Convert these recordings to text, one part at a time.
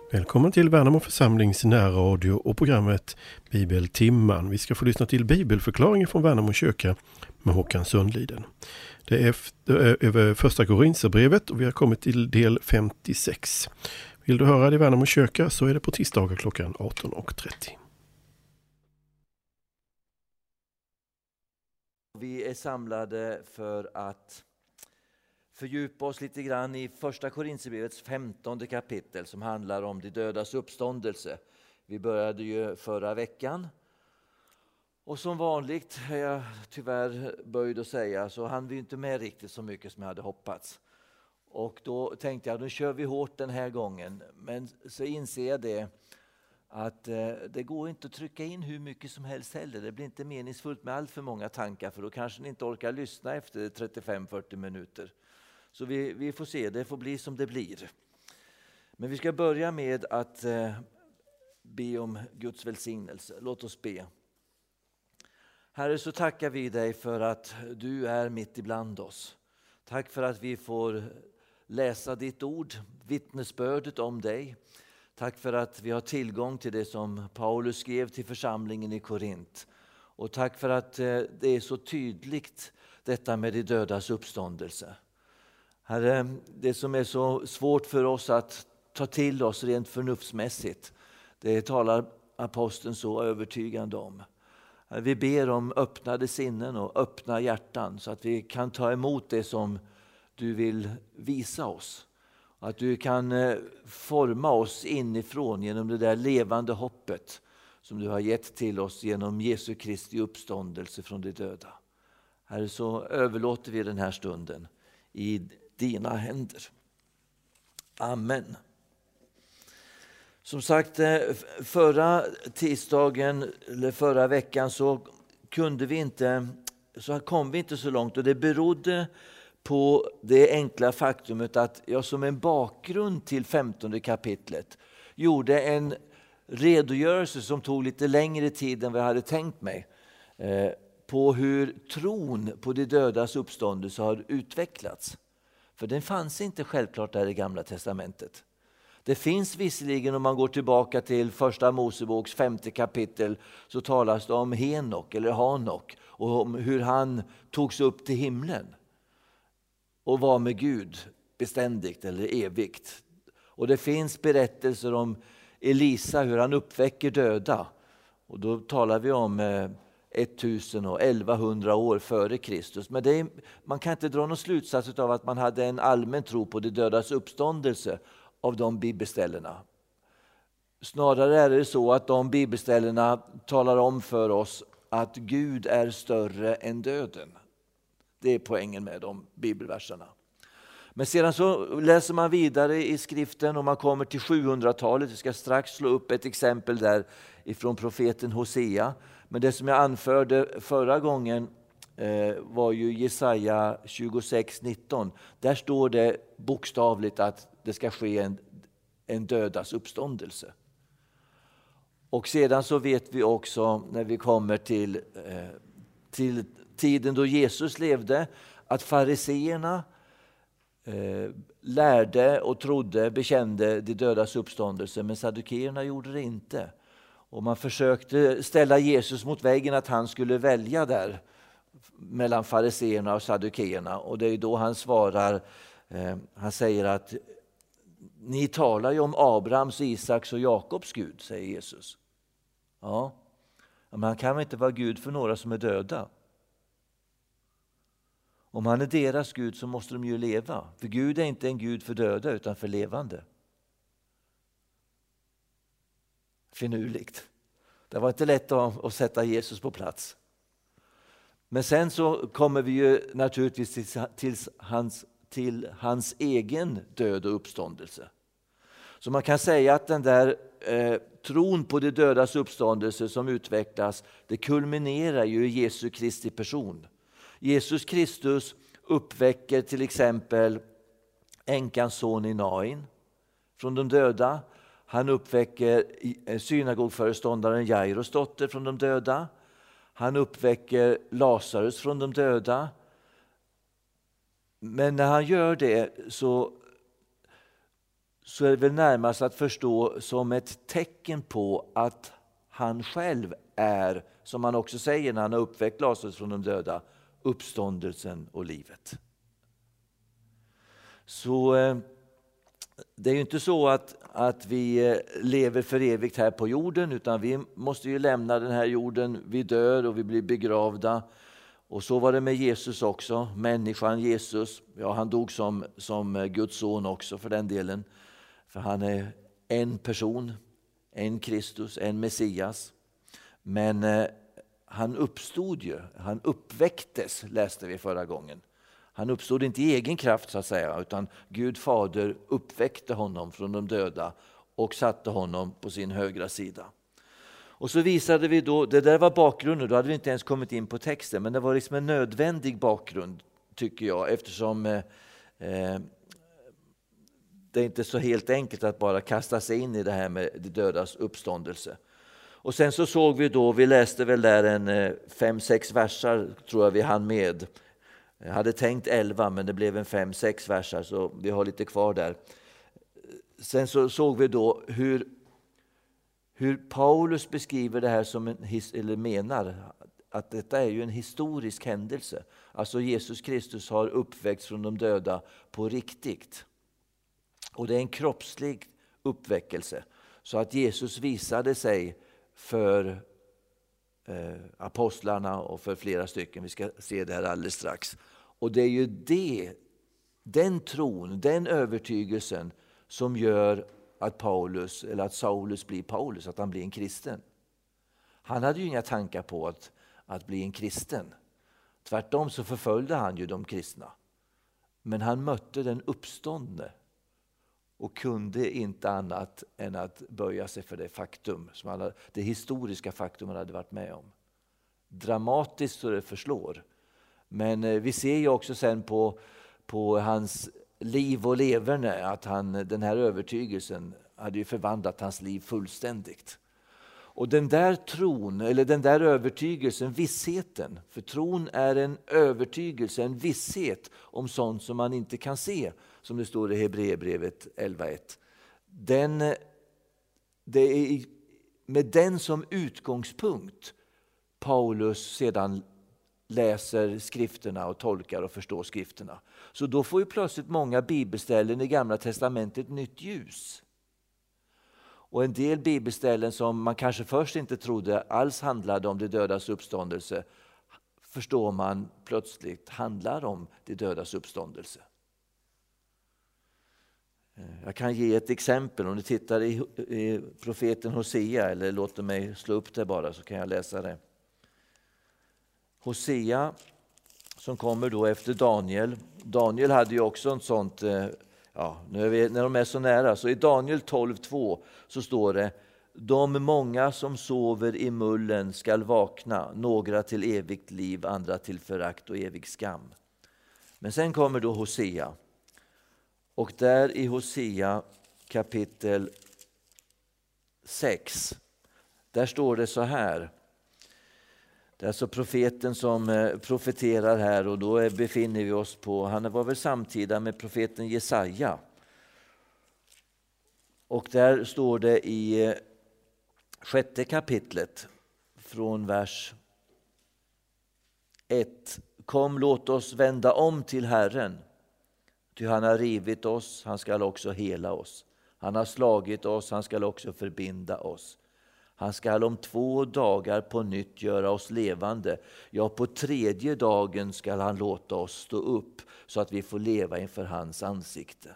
Välkommen till Värnamo församlings närradio och programmet Bibeltimman. Vi ska få lyssna till bibelförklaringen från Värnamo kyrka med Håkan Sundliden. Det är över första Korinthierbrevet och vi har kommit till del 56. Vill du höra det i Värnamo kyrka så är det på tisdagar klockan 18.30. Vi är samlade för att fördjupa oss lite grann i första Korinthierbrevets 15:e kapitel som handlar om de dödas uppståndelse. Vi började ju förra veckan. Och som vanligt är jag tyvärr böjd att säga så hann vi inte med riktigt så mycket som jag hade hoppats. Och då tänkte jag, nu kör vi hårt den här gången. Men så inser jag det att det går inte att trycka in hur mycket som helst heller. Det blir inte meningsfullt med allt för många tankar för då kanske ni inte orkar lyssna efter 35-40 minuter. Så vi får se, det får bli som det blir. Men vi ska börja med att be om Guds välsignelse. Låt oss be. Herre, så tackar vi dig för att du är mitt ibland oss. Tack för att vi får läsa ditt ord, vittnesbördet om dig. Tack för att vi har tillgång till det som Paulus skrev till församlingen i Korint. Och tack för att det är så tydligt detta med de dödas uppståndelse. Herre, det som är så svårt för oss att ta till oss rent förnuftsmässigt, det talar aposteln så övertygande om. Vi ber om öppnade sinnen och öppna hjärtan så att vi kan ta emot det som du vill visa oss. Att du kan forma oss inifrån genom det där levande hoppet som du har gett till oss genom Jesu Kristi uppståndelse från de döda. Herre, så överlåter vi den här stunden i dina händer. Amen. Som sagt, förra tisdagen eller förra veckan så kom vi inte så långt och det berodde på det enkla faktumet att jag som en bakgrund till 15:e kapitlet gjorde en redogörelse som tog lite längre tid än vad jag hade tänkt mig på hur tron på de dödas uppståndelse har utvecklats. För den fanns inte självklart där i Gamla testamentet. Det finns visserligen, om man går tillbaka till första Moseboks 5:e kapitel, så talas det om Henok eller Hanok och om hur han togs upp till himlen och var med Gud beständigt eller evigt. Och det finns berättelser om Elisa, hur han uppväcker döda. Och då talar vi om 1000 och 1100 år före Kristus. Men man kan inte dra någon slutsats av att man hade en allmän tro på de dödas uppståndelse av de bibelställena. Snarare är det så att de bibelställena talar om för oss att Gud är större än döden. Det är poängen med de bibelverserna. Men sedan så läser man vidare i skriften och man kommer till 700-talet. Vi ska strax slå upp ett exempel där ifrån profeten Hosea. Men det som jag anförde förra gången var ju Jesaja 26:19. Där står det bokstavligt att det ska ske en dödas uppståndelse. Och sedan så vet vi också när vi kommer till tiden då Jesus levde att fariseerna lärde och trodde, bekände de dödas uppståndelse, men saddukeerna gjorde det inte. Och man försökte ställa Jesus mot väggen att han skulle välja där mellan fariseerna och saddukeerna. Och det är då han svarar, han säger att ni talar ju om Abrahams, Isaks och Jakobs Gud, säger Jesus. Ja, men han kan väl inte vara Gud för några som är döda. Om han är deras Gud så måste de ju leva. För Gud är inte en Gud för döda utan för levande. Finurligt. Det var inte lätt att sätta Jesus på plats. Men sen så kommer vi ju naturligtvis till hans egen död och uppståndelse. Så man kan säga att den där tron på de dödas uppståndelse som utvecklas, det kulminerar ju i Jesu Kristi person. Jesus Kristus uppväcker till exempel änkans son i Nain från de döda. Han uppväcker synagogföreståndaren Jairus dotter från de döda. Han uppväcker Lazarus från de döda. Men när han gör det så så är det väl närmast att förstå som ett tecken på att han själv är, som han också säger när han har uppväckt Lazarus från de döda, uppståndelsen och livet. Så det är ju inte så att vi lever för evigt här på jorden, utan vi måste ju lämna den här jorden. Vi dör och vi blir begravda. Och så var det med Jesus också. Människan Jesus, ja, han dog som Guds son också för den delen. För han är en person, en Kristus, en Messias. Men han uppstod ju, han uppväcktes, läste vi förra gången. Han uppstod inte i egen kraft så att säga, utan Gud fader uppväckte honom från de döda och satte honom på sin högra sida. Och så visade vi då, det där var bakgrunden, då hade vi inte ens kommit in på texten, men det var liksom en nödvändig bakgrund tycker jag, eftersom det är inte så helt enkelt att bara kasta sig in i det här med de dödas uppståndelse. Och sen så såg vi då, vi läste väl där en 5-6 versar tror jag vi hann med. Jag hade tänkt 11 men det blev en 5-6 versar så vi har lite kvar där. Sen så såg vi då hur Paulus beskriver det här som eller menar att detta är ju en historisk händelse. Alltså Jesus Kristus har uppväckts från de döda på riktigt. Och det är en kroppslig uppväckelse. Så att Jesus visade sig för apostlarna och för flera stycken. Vi ska se det här alldeles strax. Och det är ju den tron, den övertygelsen som gör att Paulus eller att Saulus blir Paulus, att han blir en kristen. Han hade ju inga tankar på att bli en kristen. Tvärtom så förföljde han ju de kristna. Men han mötte den uppståndne och kunde inte annat än att böja sig för det faktum, det historiska faktum han hade varit med om. Dramatiskt så det förslår. Men vi ser ju också sen på hans liv och leverne att den här övertygelsen hade ju förvandlat hans liv fullständigt. Och den där tron, eller den där övertygelsen, vissheten, för tron är en övertygelse, en visshet om sånt som man inte kan se, som det står i Hebreerbrevet 11:1. Det är med den som utgångspunkt Paulus sedan läser skrifterna och tolkar och förstår skrifterna. Så då får ju plötsligt många bibelställen i Gamla testamentet nytt ljus. Och en del bibelställen som man kanske först inte trodde alls handlade om de dödas uppståndelse, förstår man plötsligt handlar om de dödas uppståndelse. Jag kan ge ett exempel. Om ni tittar i profeten Hosea, eller låter mig slå upp det bara så kan jag läsa det. Hosea som kommer då efter Daniel. Daniel hade ju också en sånt, när de är så nära. Så i Daniel 12:2 så står det: de många som sover i mullen skall vakna, några till evigt liv, andra till förakt och evig skam. Men sen kommer då Hosea. Och där i Hosea kapitel 6, där står det så här. Det är alltså profeten som profeterar här, och då befinner vi oss på, han var väl samtida med profeten Jesaja. Och där står det i 6:e kapitlet från vers 1. Kom, låt oss vända om till Herren. Ty han har rivit oss, han skall också hela oss. Han har slagit oss, han skall också förbinda oss. Han skall om 2 dagar på nytt göra oss levande. Ja, på 3:e dagen skall han låta oss stå upp så att vi får leva inför hans ansikte.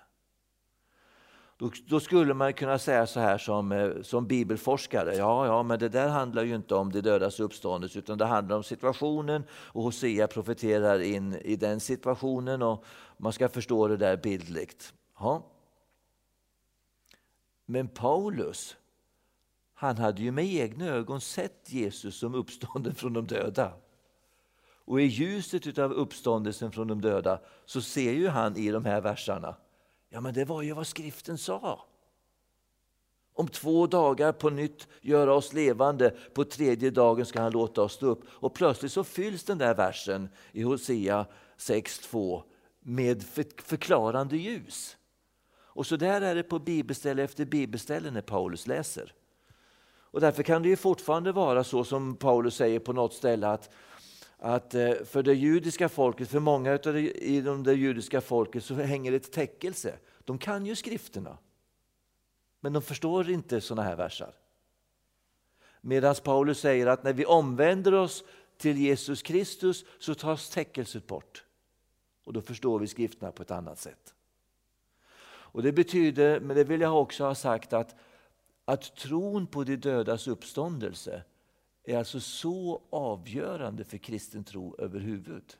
Då skulle man kunna säga så här som bibelforskare. Ja, men det där handlar ju inte om det dödas uppståndelse, utan det handlar om situationen. Och Hosea profeterar in i den situationen, och man ska förstå det där bildligt. Ja. Men Paulus, han hade ju med egna ögon sett Jesus som uppstånden från de döda. Och i ljuset av uppståndelsen från de döda så ser ju han i de här versarna, ja men det var ju vad skriften sa. Om 2 dagar på nytt göra oss levande, på 3:e dagen ska han låta oss stå upp. Och plötsligt så fylls den där versen i Hosea 6:2 med förklarande ljus. Och så där är det på bibelställe efter bibelställe när Paulus läser. Och därför kan det ju fortfarande vara så som Paulus säger på något ställe att för det judiska folket, för många i det judiska folket så hänger ett täckelse. De kan ju skrifterna, men de förstår inte såna här versar. Medan Paulus säger att när vi omvänder oss till Jesus Kristus så tas täckelset bort. Och då förstår vi skrifterna på ett annat sätt. Och det betyder, men det vill jag också ha sagt, att tron på de dödas uppståndelse är alltså så avgörande för kristen tro överhuvud.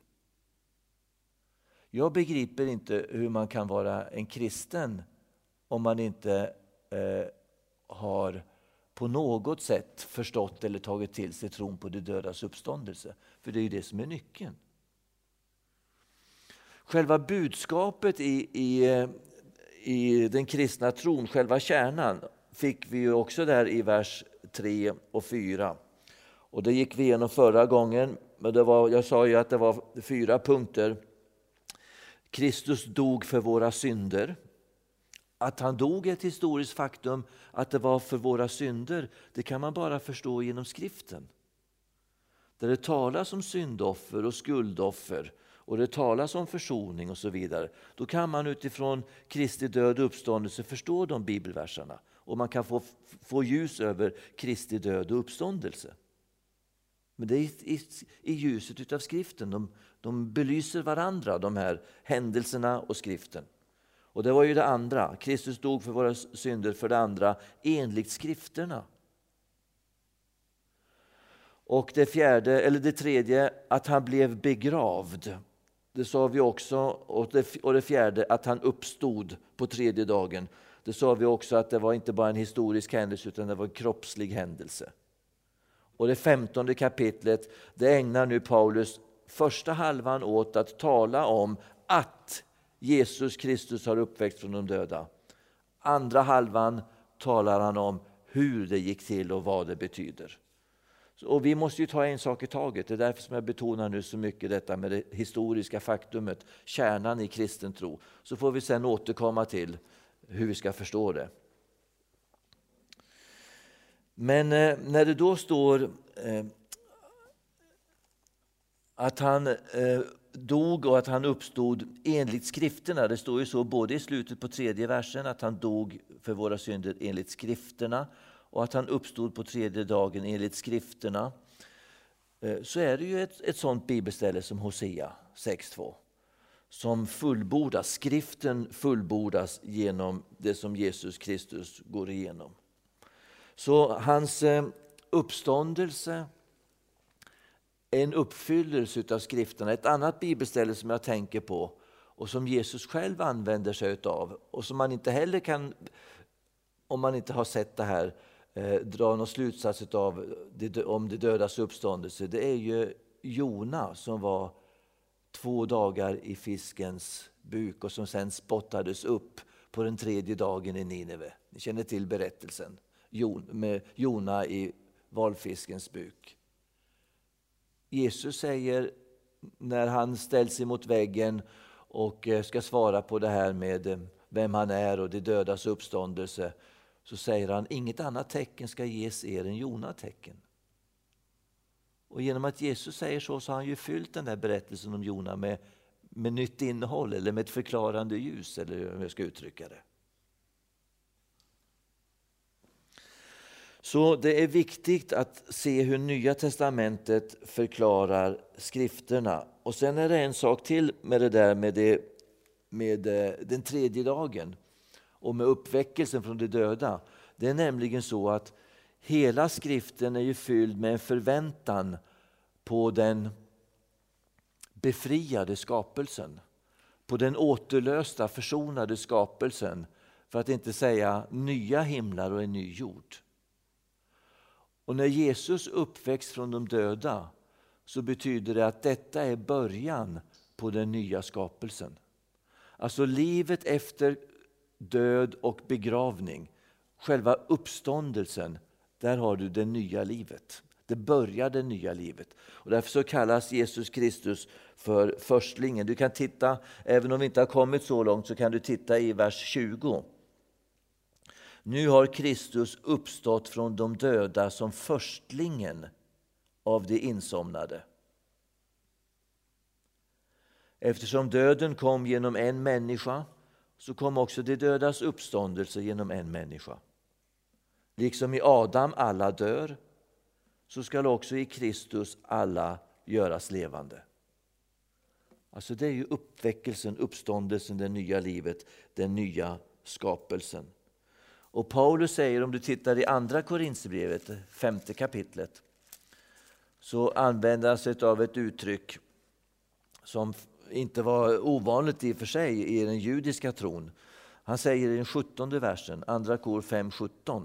Jag begriper inte hur man kan vara en kristen om man inte har på något sätt förstått eller tagit till sig tron på de dödas uppståndelse. För det är ju det som är nyckeln. Själva budskapet i den kristna tron, själva kärnan, fick vi ju också där i vers 3 och 4. Och det gick vi igenom förra gången. Men jag sa ju att det var 4 punkter. Kristus dog för våra synder. Att han dog är ett historiskt faktum. Att det var för våra synder, det kan man bara förstå genom skriften. Där det talas om syndoffer och skuldoffer. Och det talas om försoning och så vidare. Då kan man utifrån Kristi död och uppståndelse förstå de bibelverserna. Och man kan få ljus över Kristi död och uppståndelse. Men det är i ljuset av skriften. De belyser varandra, de här händelserna och skriften. Och det var ju det andra. Kristus dog för våra synder. För det andra, enligt skrifterna. Och det tredje, att han blev begravd. Det sa vi också. Och det fjärde, att han uppstod på 3:e dagen. Det sa vi också att det var inte bara en historisk händelse utan det var en kroppslig händelse. Och det 15:e kapitlet, det ägnar nu Paulus första halvan åt att tala om att Jesus Kristus har uppväxt från de döda. Andra halvan talar han om hur det gick till och vad det betyder. Och vi måste ju ta en sak i taget. Det är därför som jag betonar nu så mycket detta med det historiska faktumet, kärnan i kristen tro. Så får vi sen återkomma till hur vi ska förstå det. Men när det då står att han dog och att han uppstod enligt skrifterna. Det står ju så både i slutet på 3:e versen att han dog för våra synder enligt skrifterna. Och att han uppstod på 3:e dagen enligt skrifterna. Så är det ju ett sånt bibelställe som Hosea 6:2. Som fullbordas, skriften fullbordas genom det som Jesus Kristus går igenom. Så hans uppståndelse är en uppfyllelse av skrifterna. Ett annat bibelställe som jag tänker på och som Jesus själv använder sig av och som man inte heller kan, om man inte har sett det här, dra någon slutsats om det dödas uppståndelse. Det är ju Jona som var 2 dagar i fiskens buk och som sen spottades upp på den 3:e dagen i Nineve. Ni känner till berättelsen med Jona i valfiskens buk. Jesus säger när han ställs emot väggen och ska svara på det här med vem han är och det dödas uppståndelse, så säger han: inget annat tecken ska ges er än Jona-tecken. Och genom att Jesus säger så har han ju fyllt den där berättelsen om Jona med nytt innehåll eller med ett förklarande ljus, eller hur jag ska uttrycka det. Så det är viktigt att se hur Nya testamentet förklarar skrifterna. Och sen är det en sak till med det där med den 3:e dagen och med uppväckelsen från de döda. Det är nämligen så att hela skriften är ju fylld med en förväntan på den befriade skapelsen. På den återlösta, försonade skapelsen. För att inte säga nya himlar och en ny jord. Och när Jesus uppväxt från de döda så betyder det att detta är början på den nya skapelsen. Alltså livet efter död och begravning, själva uppståndelsen, där har du det nya livet. Det börjar det nya livet. Och därför så kallas Jesus Kristus för förstlingen. Du kan titta, även om vi inte har kommit så långt, så kan du titta i vers 20. Nu har Kristus uppstått från de döda som förstlingen av de insomnade. Eftersom döden kom genom en människa, så kom också de dödas uppståndelse genom en människa. Liksom i Adam alla dör, så skall också i Kristus alla göras levande. Alltså det är ju uppväckelsen, uppståndelsen, det nya livet, den nya skapelsen. Och Paulus säger, om du tittar i andra Korinthierbrevet, 5:e kapitlet, så använder han sig av ett uttryck som inte var ovanligt i och för sig i den judiska tron. Han säger i den 17:e versen, andra Kor 5:17.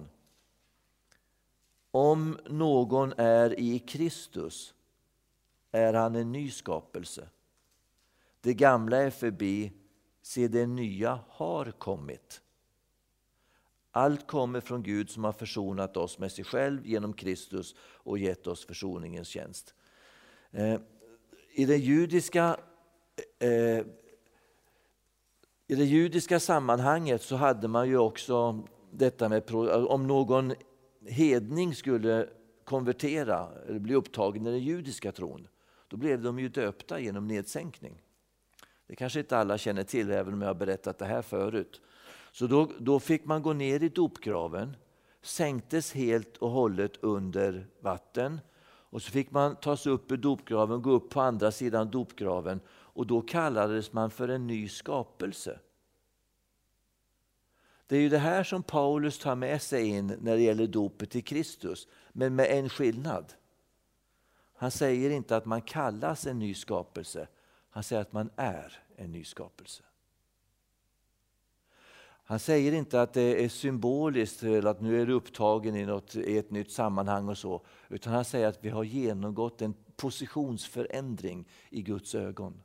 Om någon är i Kristus är han en ny skapelse. Det gamla är förbi, se det nya har kommit. Allt kommer från Gud som har försonat oss med sig själv genom Kristus och gett oss försoningens tjänst. I det judiska sammanhanget så hade man ju också detta med om någon hedning skulle konvertera eller bli upptagen i den judiska tron, då blev de ju döpta genom nedsänkning. Det kanske inte alla känner till, även om jag har berättat det här förut. Så då fick man gå ner i dopgraven, sänktes helt och hållet under vatten, och så fick man ta sig upp ur dopgraven, gå upp på andra sidan dopgraven, och då kallades man för en ny skapelse. Det är ju det här som Paulus tar med sig in när det gäller dopet i Kristus, men med en skillnad. Han säger inte att man kallas en ny skapelse, han säger att man är en ny skapelse. Han säger inte att det är symboliskt eller att nu är du upptagen i ett nytt sammanhang och så, utan han säger att vi har genomgått en positionsförändring i Guds ögon.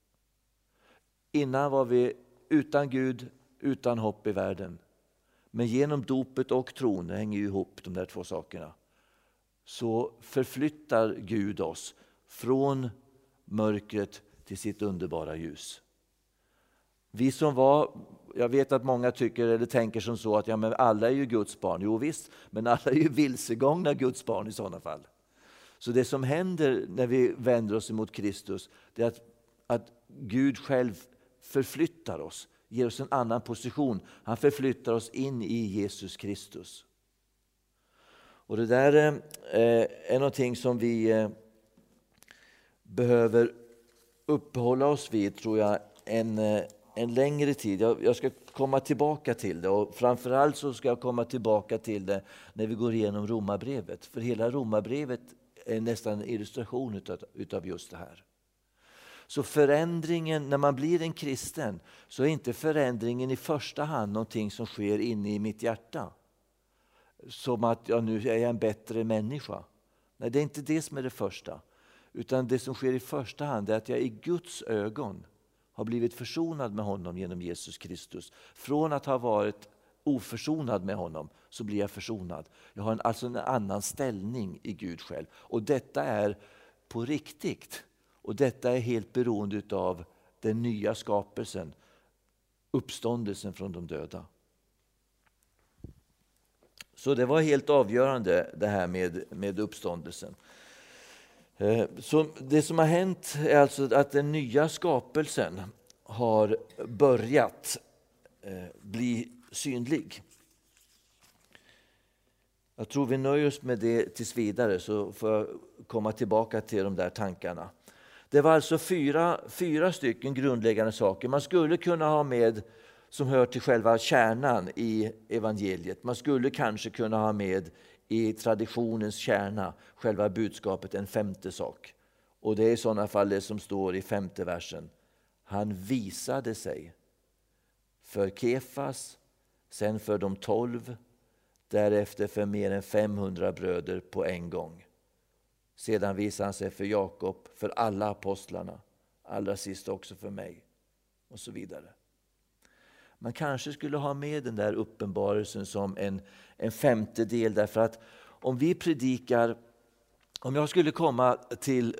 Innan var vi utan Gud, utan hopp i världen. Men genom dopet och tron, det hänger ju ihop de där två sakerna, så förflyttar Gud oss från mörkret till sitt underbara ljus. Vi som var, jag vet att många tycker eller tänker som så att ja, men alla är ju Guds barn. Jo visst, men alla är ju vilsegångna Guds barn i sådana fall. Så det som händer när vi vänder oss emot Kristus, det är att Gud själv förflyttar oss, ger oss en annan position. Han förflyttar oss in i Jesus Kristus. Och det där är någonting som vi behöver uppehålla oss vid, tror jag, en längre tid. Jag ska komma tillbaka till det, och framförallt så ska jag komma tillbaka till det när vi går igenom Romarbrevet. För hela Romarbrevet är nästan en illustration utav just det här. Så förändringen, när man blir en kristen, så är inte förändringen i första hand någonting som sker inne i mitt hjärta. Som att nu är jag en bättre människa. Nej, det är inte det som är det första. Utan det som sker i första hand är att jag i Guds ögon har blivit försonad med honom genom Jesus Kristus. Från att ha varit oförsonad med honom så blir jag försonad. Jag har alltså en annan ställning i Gud själv. Och detta är på riktigt. Och detta är helt beroende av den nya skapelsen. Uppståndelsen från de döda. Så det var helt avgörande det här med uppståndelsen. Så det som har hänt är alltså att den nya skapelsen har börjat bli synlig. Jag tror vi nöjer oss med det tills vidare, så får jag komma tillbaka till de där tankarna. Det var alltså fyra stycken grundläggande saker man skulle kunna ha med som hör till själva kärnan i evangeliet. Man skulle kanske kunna ha med i traditionens kärna själva budskapet en femte sak. Och det är i sådana fall det som står i 5:e versen. Han visade sig för Kefas, sen för de 12, därefter för mer än 500 bröder på en gång. Sedan visade han sig för Jakob, för alla apostlarna, allra sist också för mig, och så vidare. Man kanske skulle ha med den där uppenbarelsen som en femte del, därför att om vi predikar Om jag skulle komma till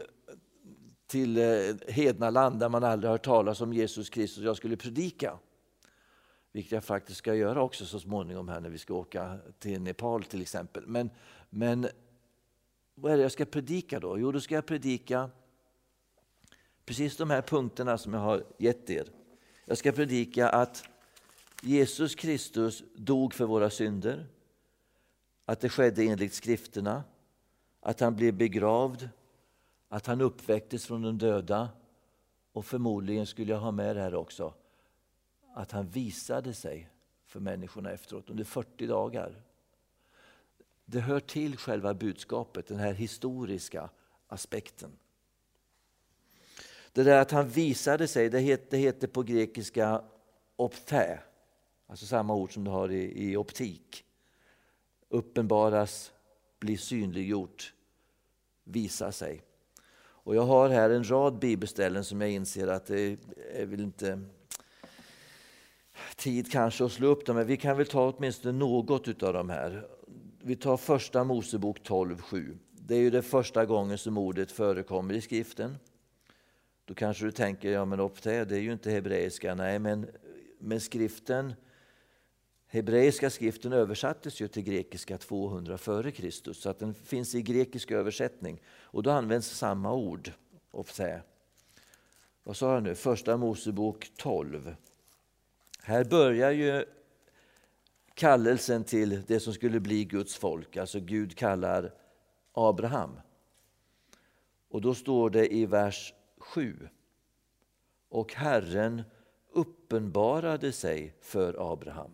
hedna land där man aldrig hört talas om Jesus Kristus, jag skulle predika, vilket jag faktiskt ska göra också så småningom här när vi ska åka till Nepal till exempel. Men vad är det jag ska predika då? Jo, då ska jag predika precis de här punkterna som jag har gett er. Jag ska predika att Jesus Kristus dog för våra synder, att det skedde enligt skrifterna, att han blev begravd, att han uppväcktes från de döda, och förmodligen skulle jag ha med det här också, att han visade sig för människorna efteråt under 40 dagar. Det hör till själva budskapet, den här historiska aspekten. Det där att han visade sig, det heter på grekiska opthä, alltså samma ord som du har i optik. Uppenbaras, blir synliggjort, visa sig. Och jag har här en rad bibelställen som jag inser att det är väl inte tid kanske att slå upp dem, men vi kan väl ta åtminstone något av de här. Vi tar första Mosebok 12:7. Det är ju det första gången som ordet förekommer i skriften. Då kanske du tänker, ja men opthä, det är ju inte hebreiska. Nej, men skriften, hebreiska skriften översattes ju till grekiska 200 före Kristus. Så att den finns i grekisk översättning. Och då används samma ord, opthä. Vad sa jag nu? Första Mosebok 12. Här börjar ju kallelsen till det som skulle bli Guds folk. Alltså Gud kallar Abraham. Och då står det i vers 7. Och Herren uppenbarade sig för Abraham.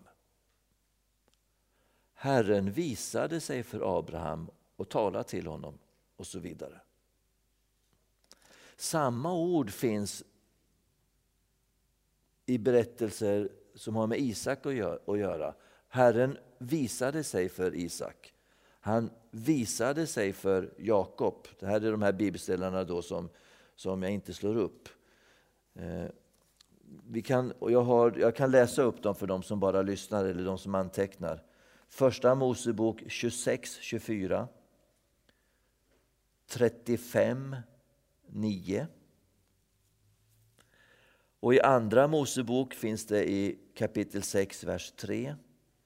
Herren visade sig för Abraham och talade till honom och så vidare. Samma ord finns i berättelser som har med Isak att göra. Herren visade sig för Isak. Han visade sig för Jakob. Det här är de här bibelställarna då som jag inte slår upp. Jag kan läsa upp dem för de som bara lyssnar eller de som antecknar. Första Mosebok 26:24, 35:9. Och i andra Mosebok finns det i kapitel 6, vers 3.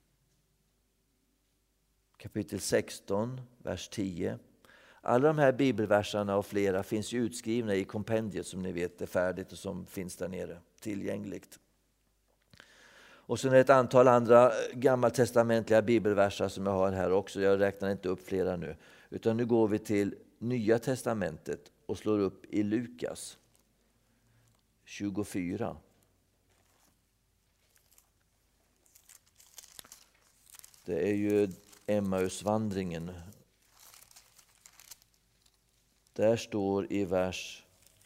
Kapitel 16, vers 10. Alla de här bibelverserna och flera finns ju utskrivna i kompendiet som ni vet är färdigt och som finns där nere tillgängligt. Och sen är det ett antal andra gammaltestamentliga bibelverser som jag har här också. Jag räknar inte upp flera nu. Utan nu går vi till Nya testamentet och slår upp i Lukas 24. Det är ju Emmausvandringen. Där står i vers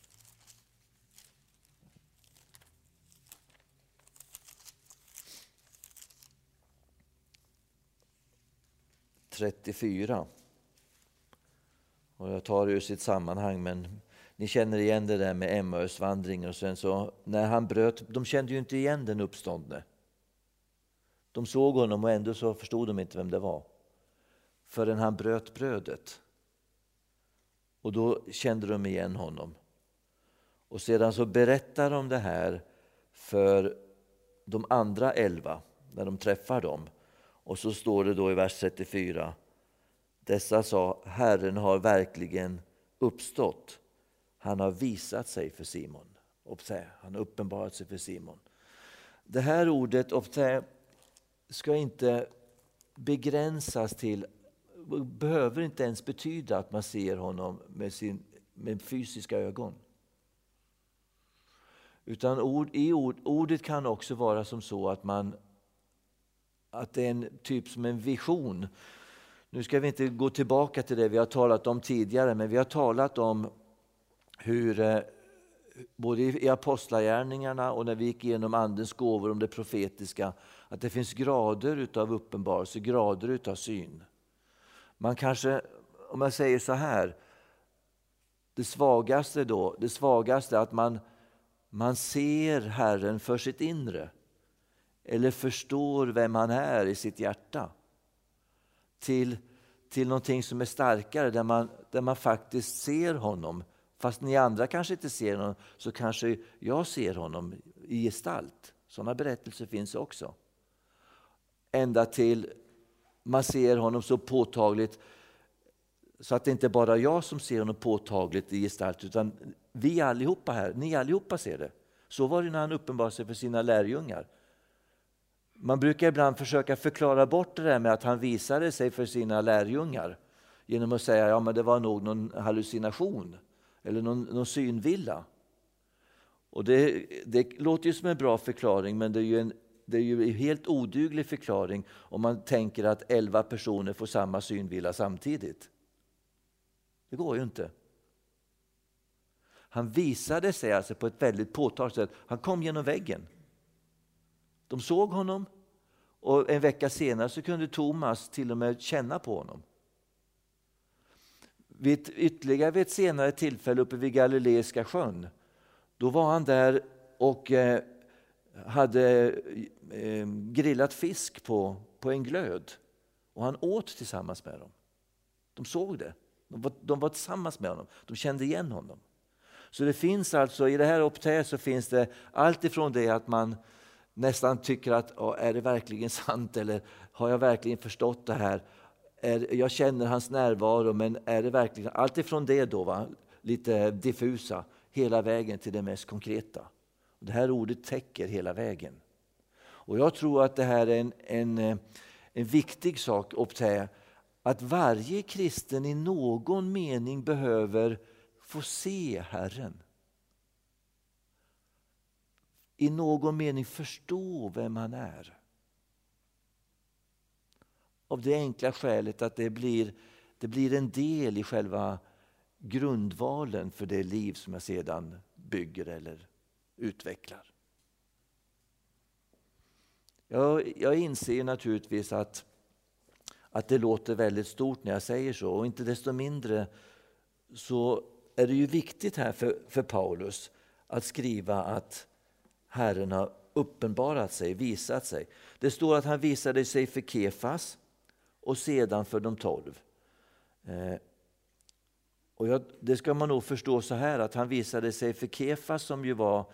34. Och jag tar det ur sitt sammanhang, men ni känner igen det där med Emmausvandringen. Och sen så när han bröt, de kände ju inte igen den uppståndne. De såg honom och ändå så förstod de inte vem det var. Förrän han bröt brödet. Och då kände de igen honom. Och sedan så berättar de det här för de andra 11 när de träffar dem. Och så står det då i vers 34. Dessa sa, Herren har verkligen uppstått. Han har visat sig för Simon. Han har uppenbarat sig för Simon. Det här ordet ska inte begränsas till, behöver inte ens betyda att man ser honom med fysiska ögon. Utan ordet kan också vara som så att det är en typ som en vision. Nu ska vi inte gå tillbaka till det vi har talat om tidigare, men vi har talat om hur både i apostlagärningarna och när vi gick igenom andens gåvor om det profetiska, att det finns grader utav uppenbarelse, grader utav syn. Man kanske, om man säger så här, det svagaste är att man ser Herren för sitt inre eller förstår vem han är i sitt hjärta. Till till någonting som är starkare, där man faktiskt ser honom. Fast ni andra kanske inte ser honom, så kanske jag ser honom i gestalt. Sådana berättelser finns också. Ända till man ser honom så påtagligt så att det inte bara är jag som ser honom påtagligt i gestalt, utan vi allihopa här, ni allihopa ser det. Så var det när han uppenbarade sig för sina lärjungar. Man brukar ibland försöka förklara bort det där med att han visade sig för sina lärjungar genom att säga ja, men det var nog någon hallucination eller någon synvilla. Och det låter ju som en bra förklaring, men det är ju en helt oduglig förklaring om man tänker att 11 personer får samma synvilla samtidigt. Det går ju inte. Han visade sig alltså på ett väldigt påtagligt sätt. Han kom genom väggen. De såg honom, och en vecka senare så kunde Thomas till och med känna på honom. Ytterligare vid ett senare tillfälle uppe vid Galileiska sjön, då var han där och hade grillat fisk på en glöd, och han åt tillsammans med dem. De såg det. De var tillsammans med honom. De kände igen honom. Så det finns alltså, i det här optäret så finns det allt ifrån det att man nästan tycker att är det verkligen sant, eller har jag verkligen förstått det här? Jag känner hans närvaro, men är det verkligen allt ifrån det då, lite diffusa, hela vägen till det mest konkreta. Det här ordet täcker hela vägen. Och jag tror att det här är en viktig sak, optä, att varje kristen i någon mening behöver få se Herren. I någon mening förstå vem han är. Av det enkla skälet att det blir en del i själva grundvalen för det liv som jag sedan bygger eller utvecklar. Jag inser naturligtvis att det låter väldigt stort när jag säger så, och inte desto mindre så är det ju viktigt här för Paulus att skriva att Herren har uppenbarat sig, visat sig. Det står att han visade sig för Kefas och sedan för de 12. Det ska man nog förstå så här, att han visade sig för Kefas, som ju var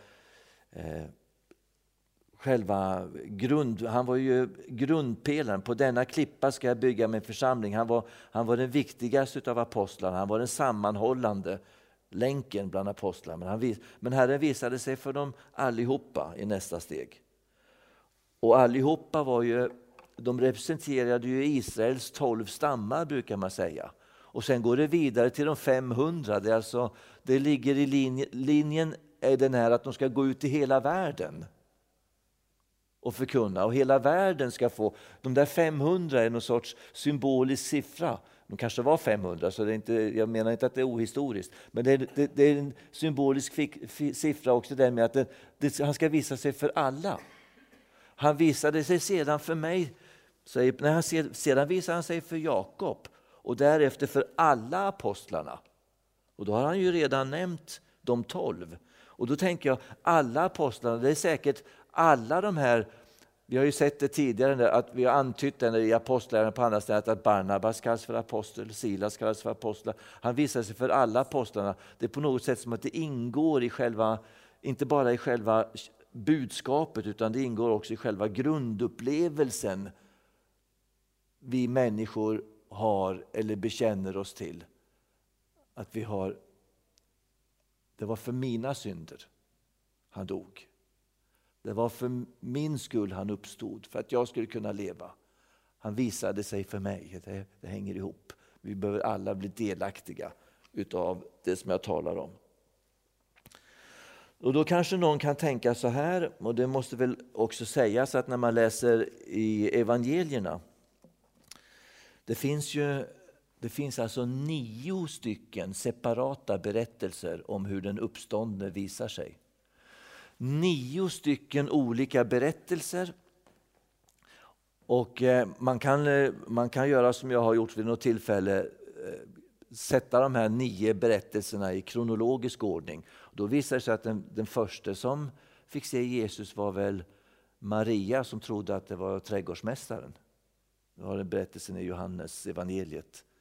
han var ju grundpelaren. På denna klippa ska jag bygga min församling. Han var den viktigaste av apostlarna. Han var den sammanhållande länken bland apostlarna. Men Herren visade sig för dem allihopa i nästa steg. Och allihopa de representerade ju Israels 12 stammar, brukar man säga. Och sen går det vidare till de 500. Det ligger i linjen är den här att de ska gå ut i hela världen och förkunna. Och hela världen ska få, de där 500 är någon sorts symbolisk siffra. De kanske var 500, så jag menar inte att det är ohistoriskt. Men det är en symbolisk siffra också, där med att han ska visa sig för alla. Han visade sig sedan för mig, sedan visade han sig för Jakob och därefter för alla apostlarna. Och då har han ju redan nämnt de 12. Och då tänker jag, alla apostlarna, det är säkert alla de här. Vi har ju sett det tidigare, att vi har antytt det i apostlärarna på andra ställen, att Barnabas kallas för apostel, Silas kallas för apostlar. Han visar sig för alla apostlarna. Det är på något sätt som att det ingår i själva, inte bara i själva budskapet, utan det ingår också i själva grundupplevelsen vi människor har eller bekänner oss till. Att det var för mina synder han dog. Det var för min skull han uppstod, för att jag skulle kunna leva. Han visade sig för mig. Det hänger ihop. Vi behöver alla bli delaktiga utav det som jag talar om. Och då kanske någon kan tänka så här, och det måste väl också sägas att när man läser i evangelierna, det finns alltså 9 stycken separata berättelser om hur den uppståndne visar sig. 9 stycken olika berättelser. Och man kan göra som jag har gjort vid något tillfälle, sätta de här 9 berättelserna i kronologisk ordning. Då visar det sig att den första som fick se Jesus var väl Maria, som trodde att det var trädgårdsmästaren. Vi har en berättelsen i Johannes evangeliet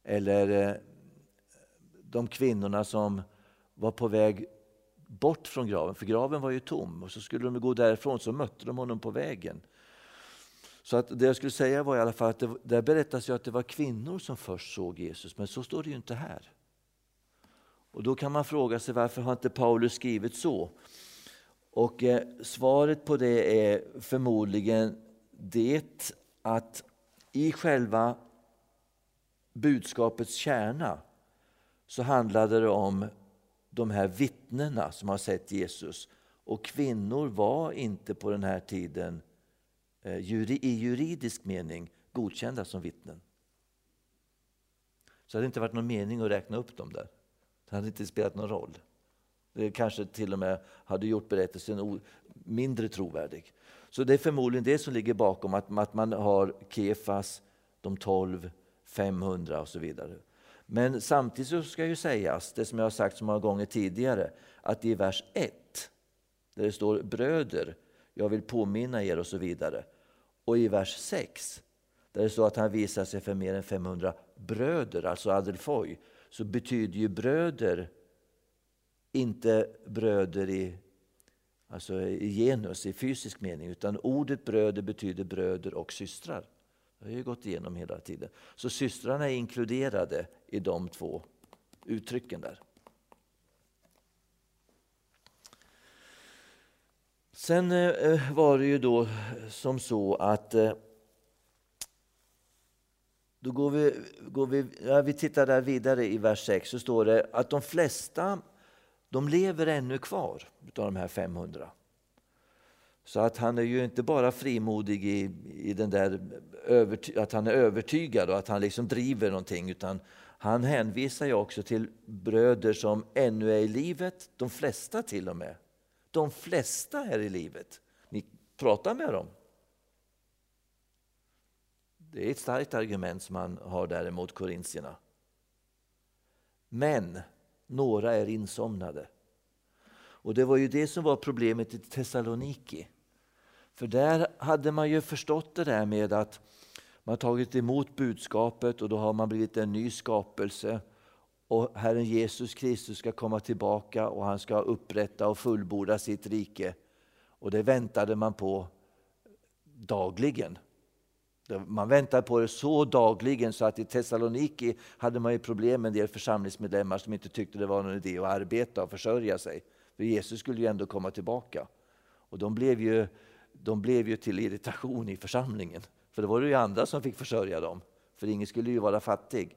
Eller de kvinnorna som var på väg bort från graven, för graven var ju tom, och så skulle de gå därifrån, så mötte de honom på vägen. Så att det jag skulle säga var i alla fall att där berättas ju att det var kvinnor som först såg Jesus, men så står det ju inte här. Och då kan man fråga sig, varför har inte Paulus skrivit så? Och svaret på det är förmodligen det att i själva budskapets kärna så handlade det om de här vittnena som har sett Jesus. Och kvinnor var inte på den här tiden i juridisk mening godkända som vittnen. Så det hade inte varit någon mening att räkna upp dem där. Det hade inte spelat någon roll. Det kanske till och med hade gjort berättelsen mindre trovärdig. Så det är förmodligen det som ligger bakom att man har Kefas, de 12, 500 och så vidare. Men samtidigt så ska ju sägas, det som jag har sagt så många gånger tidigare, att i vers 1, där det står bröder, jag vill påminna er och så vidare. Och i vers 6, där det står att han visar sig för mer än 500 bröder, alltså adelfoi, så betyder ju bröder inte bröder i genus, i fysisk mening, utan ordet bröder betyder bröder och systrar. Det har ju gått igenom hela tiden. Så systrarna är inkluderade i de två uttrycken där. Sen var det ju då som så att då vi tittar där vidare i vers 6, så står det att de flesta, de lever ännu kvar utav de här 500. Så att han är ju inte bara frimodig i den där att han är övertygad och att han liksom driver någonting, utan han hänvisar ju också till bröder som ännu är i livet, de flesta till och med. De flesta är i livet. Ni pratar med dem. Det är ett starkt argument som man har däremot korintierna. Men några är insomnade. Och det var ju det som var problemet i Thessaloniki. För där hade man ju förstått det där med att man tagit emot budskapet och då har man blivit en ny skapelse. Och Herren Jesus Kristus ska komma tillbaka och han ska upprätta och fullborda sitt rike. Och det väntade man på dagligen. Man väntade på det så dagligen så att i Thessaloniki hade man ju problem med en del församlingsmedlemmar som inte tyckte det var någon idé att arbeta och försörja sig. För Jesus skulle ju ändå komma tillbaka. Och de blev ju till irritation i församlingen. För det var det ju andra som fick försörja dem. För ingen skulle ju vara fattig.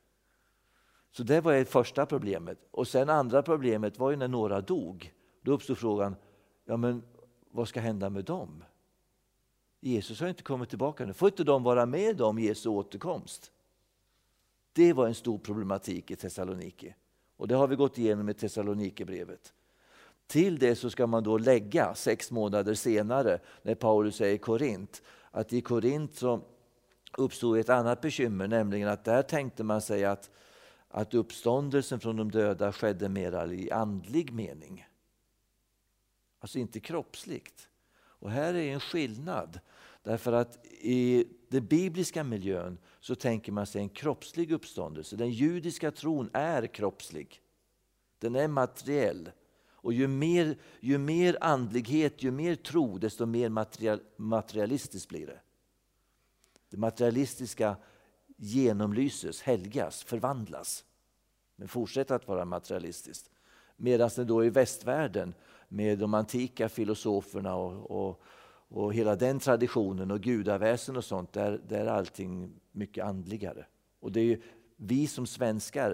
Så det var det första problemet. Och sen andra problemet var ju när några dog. Då uppstod frågan, ja men vad ska hända med dem? Jesus har inte kommit tillbaka nu. Får inte de vara med om Jesu återkomst? Det var en stor problematik i Thessaloniki. Och det har vi gått igenom i Thessalonikerbrevet. Till det så ska man då lägga 6 månader senare när Paulus säger i Korint. Att i Korint så uppstod ett annat bekymmer, nämligen att där tänkte man sig att uppståndelsen från de döda skedde mer i andlig mening. Alltså inte kroppsligt. Och här är en skillnad. Därför att i den bibliska miljön så tänker man sig en kroppslig uppståndelse. Den judiska tron är kroppslig. Den är materiell. Och ju mer andlighet, ju mer tro, desto mer materialistiskt blir det. Det materialistiska genomlyses, helgas, förvandlas. Men fortsätter att vara materialistiskt. Medan det då i västvärlden med de antika filosoferna och hela den traditionen och gudaväsen och sånt, där är allting mycket andligare. Och det är ju, vi som svenskar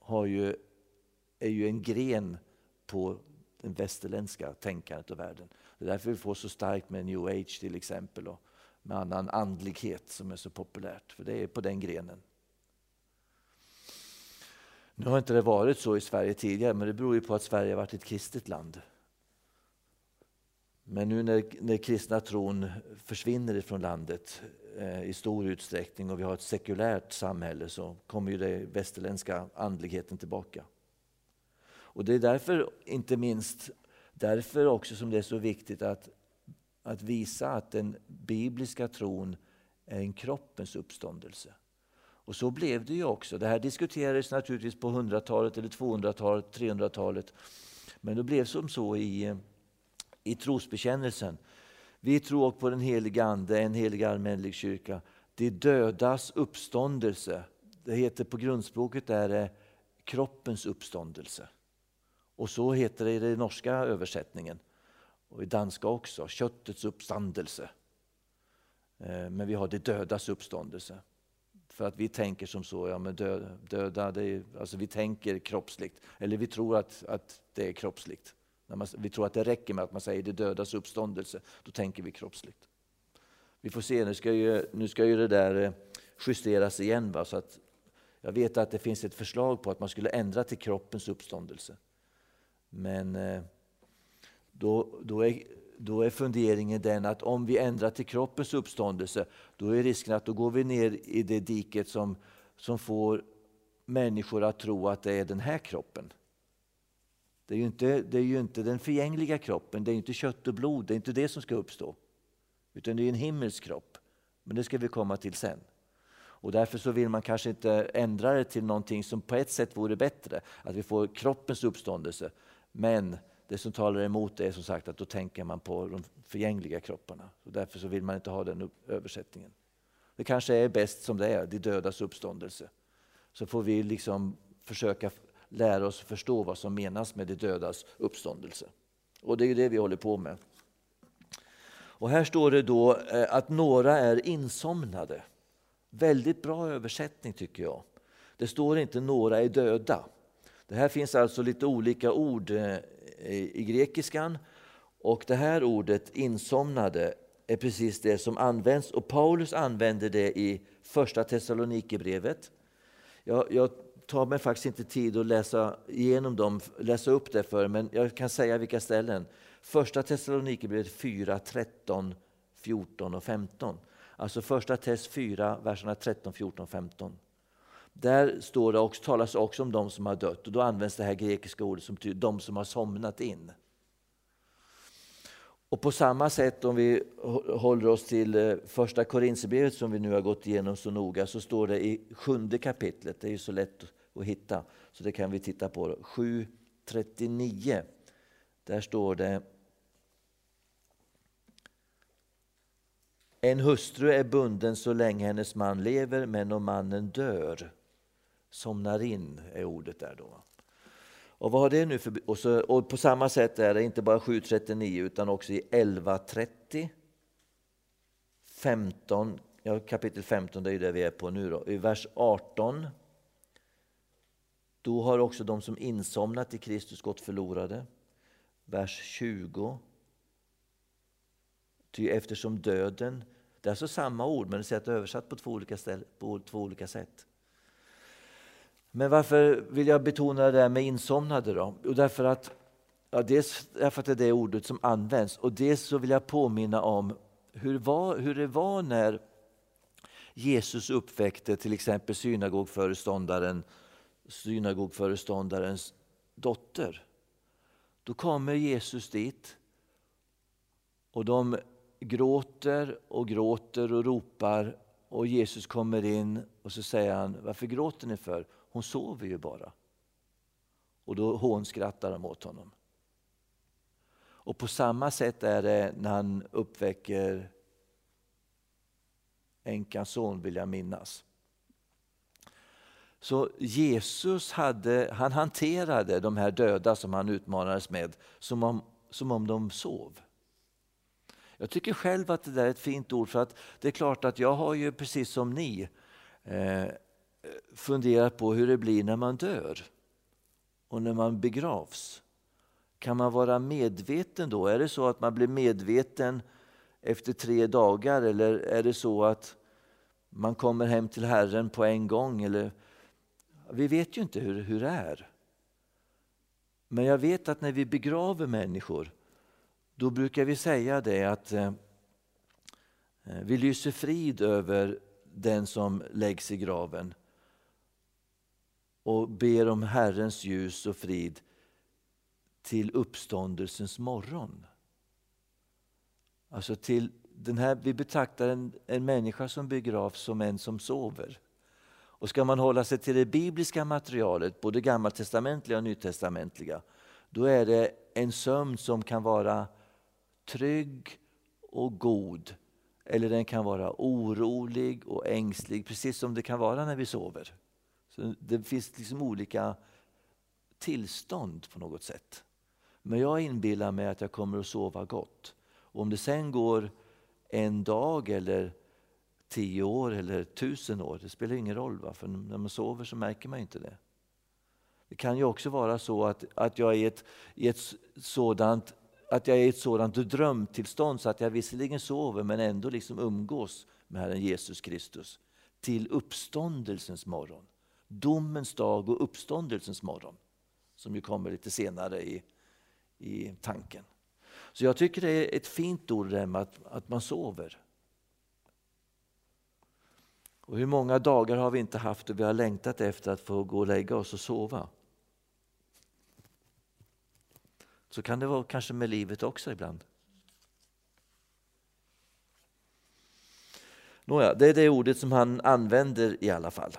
är ju en gren på den västerländska tänkandet och världen. Det är därför vi får så starkt med New Age till exempel och med annan andlighet som är så populärt. För det är på den grenen. Nu har inte det varit så i Sverige tidigare, men det beror ju på att Sverige har varit ett kristet land. Men nu när kristna tron försvinner ifrån landet i stor utsträckning och vi har ett sekulärt samhälle, så kommer ju den västerländska andligheten tillbaka. Och det är därför, inte minst därför också, som det är så viktigt att visa att den bibliska tron är en kroppens uppståndelse. Och så blev det ju också. Det här diskuterades naturligtvis på 100-talet eller 200-talet, 300-talet. Men det blev som så i trosbekännelsen. Vi tror på den heliga ande, en helig allmänlig kyrka. Det dödas uppståndelse. Det heter på grundspråket är det kroppens uppståndelse. Och så heter det i den norska översättningen. Och i danska också, köttets uppståndelse. Men vi har det dödas uppståndelse. För att vi tänker som så, ja men döda, det är, alltså vi tänker kroppsligt. Eller vi tror att det är kroppsligt. Vi tror att det räcker med att man säger det dödas uppståndelse. Då tänker vi kroppsligt. Vi får se, nu ska ju det där justeras igen. Va? Så att jag vet att det finns ett förslag på att man skulle ändra till kroppens uppståndelse. Men då är funderingen den att om vi ändrar till kroppens uppståndelse, då är risken att då går vi ner i det diket som får människor att tro att det är den här kroppen. Det är ju inte den förgängliga kroppen, det är inte kött och blod, det är inte det som ska uppstå. Utan det är en himmelsk kropp, men det ska vi komma till sen. Och därför så vill man kanske inte ändra det till någonting som på ett sätt vore bättre. Att vi får kroppens uppståndelse. Men det som talar emot det är som sagt att då tänker man på de förgängliga kropparna. Och därför så vill man inte ha den översättningen. Det kanske är bäst som det är, det dödas uppståndelse. Så får vi liksom försöka lära oss förstå vad som menas med det dödas uppståndelse. Och det är ju det vi håller på med. Och här står det då att några är insomnade. Väldigt bra översättning tycker jag. Det står inte några är döda. Det här finns alltså lite olika ord i grekiskan. Och det här ordet insomnade är precis det som används. Och Paulus använder det i första Thessalonikerbrevet. Jag tar mig faktiskt inte tid att läsa upp det för, men jag kan säga vilka ställen. Första Thessalonikerbrevet 4, 13, 14 och 15. Alltså första Tess 4, verserna 13, 14 och 15. Där står det också, talas också om de som har dött. Och då används det här grekiska ordet som betyder de som har somnat in. Och på samma sätt om vi håller oss till första Korinthierbrevet som vi nu har gått igenom så noga, så står det i 7:e kapitlet. Det är ju så lätt att hitta, så det kan vi titta på. 7:39. Där står det: en hustru är bunden så länge hennes man lever, men om mannen dör, somnar in är ordet där då. Och vad har det nu för... Och på samma sätt är det inte bara 7:39 utan också i 11:30, 15, ja, kapitel 15, det är ju det vi är på nu då. I vers 18, då har också de som insomnat i Kristus gått förlorade. Vers 20, ty eftersom döden, det är alltså samma ord men det är översatt på två olika sätt. Men varför vill jag betona det där med insomnade då? Jo, dels därför att det är det ordet som används, och dels så vill jag påminna om hur det var när Jesus uppväckte till exempel synagogföreståndarens dotter. Då kommer Jesus dit och de gråter och ropar, och Jesus kommer in och så säger han: varför gråter ni för? Hon sover ju bara. Och då hånskrattar de åt honom. Och på samma sätt är det när han uppväcker änkans son, vill jag minnas. Så Jesus hanterade de här döda som han utmanades med som om de sov. Jag tycker själv att det där är ett fint ord, för att det är klart att jag har ju precis som ni funderat på hur det blir när man dör och när man begravs. Kan man vara medveten då? Är det så att man blir medveten efter 3 dagar, eller är det så att man kommer hem till Herren på en gång? Eller, vi vet ju inte hur det är. Men jag vet att när vi begraver människor, då brukar vi säga det att vi lyser frid över den som läggs i graven och ber om Herrens ljus och frid till uppståndelsens morgon. Alltså till den här, vi betraktar en människa som begravs som en som sover. Och ska man hålla sig till det bibliska materialet, både gammaltestamentliga och nytestamentliga, då är det en sömn som kan vara trygg och god. Eller den kan vara orolig och ängslig, precis som det kan vara när vi sover. Så det finns liksom olika tillstånd på något sätt. Men jag inbillar mig att jag kommer att sova gott. Och om det sen går en dag eller 10 år eller 1000 år, det spelar ingen roll. Va? För när man sover så märker man inte det. Det kan ju också vara så att jag är i ett sådant drömtillstånd så att jag visserligen sover men ändå liksom umgås med Herren Jesus Kristus till uppståndelsens morgon. Domens dag och uppståndelsens morgon, som ju kommer lite senare i tanken. Så jag tycker det är ett fint ord det med att man sover. Och hur många dagar har vi inte haft och vi har längtat efter att få gå och lägga oss och sova. Så kan det vara kanske med livet också ibland. Nåja, det är det ordet som han använder i alla fall.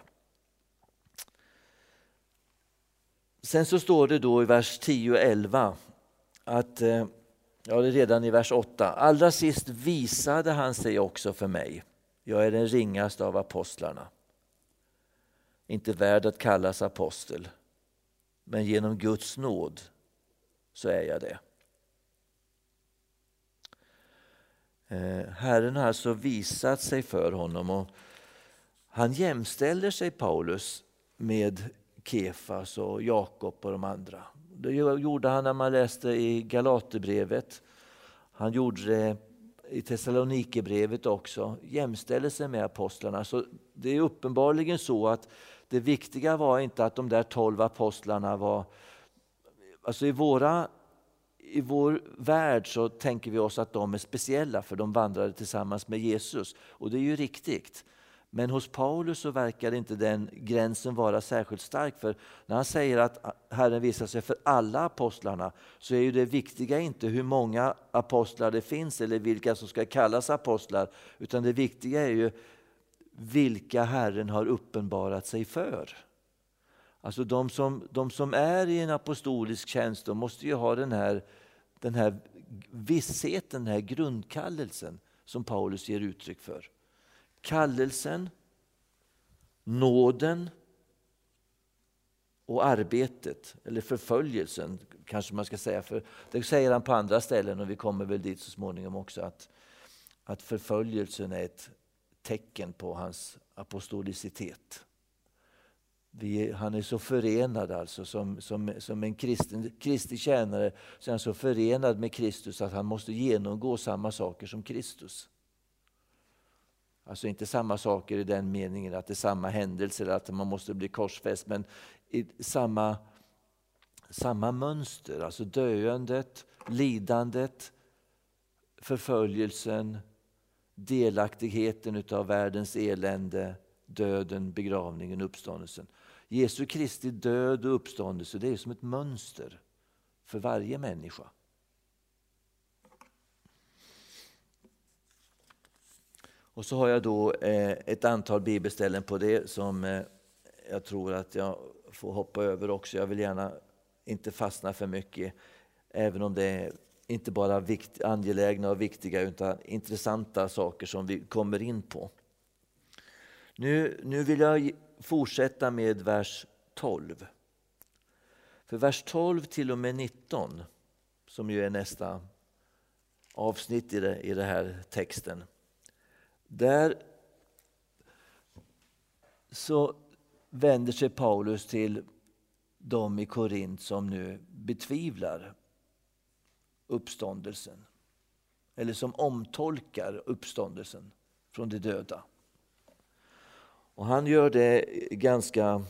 Sen så står det då i vers 10 och 11 att, ja det är redan i vers 8, allra sist visade han sig också för mig. Jag är den ringaste av apostlarna. Inte värd att kallas apostel, men genom Guds nåd så är jag det. Herren har alltså visat sig för honom och han jämställer sig, Paulus, med Kefas och Jakob och de andra. Det gjorde han när man läste i Galaterbrevet. Han gjorde det i Thessalonikerbrevet också. Jämställer sig med apostlarna. Så det är uppenbarligen så att det viktiga var inte att de där 12 apostlarna var... Alltså i vår värld så tänker vi oss att de är speciella för de vandrade tillsammans med Jesus. Och det är ju riktigt. Men hos Paulus så verkar inte den gränsen vara särskilt stark. För när han säger att Herren visar sig för alla apostlarna så är ju det viktiga inte hur många apostlar det finns eller vilka som ska kallas apostlar. Utan det viktiga är ju vilka Herren har uppenbarat sig för. Alltså de som är i en apostolisk tjänst, de måste ju ha den här vissheten, den här grundkallelsen som Paulus ger uttryck för. Kallelsen, nåden och arbetet, eller förföljelsen kanske man ska säga. För det säger han på andra ställen och vi kommer väl dit så småningom också. Att förföljelsen är ett tecken på hans apostolicitet. Han är så förenad alltså som en Kristi tjänare, så är han så förenad med Kristus att han måste genomgå samma saker som Kristus. Alltså inte samma saker i den meningen att det är samma händelser, att man måste bli korsfäst, men i samma mönster. Alltså döendet, lidandet, förföljelsen, delaktigheten utav världens elände, döden, begravningen, uppståndelsen. Jesu Kristi död och uppståndelse, det är som ett mönster för varje människa. Och så har jag då ett antal bibelställen på det som jag tror att jag får hoppa över också. Jag vill gärna inte fastna för mycket, även om det är inte bara angelägna och viktiga utan intressanta saker som vi kommer in på. Nu vill jag fortsätta med vers 12. För vers 12 till och med 19, som ju är nästa avsnitt i det här texten. Där så vänder sig Paulus till de i Korint som nu betvivlar uppståndelsen. Eller som omtolkar uppståndelsen från de döda. Och han gör det ganska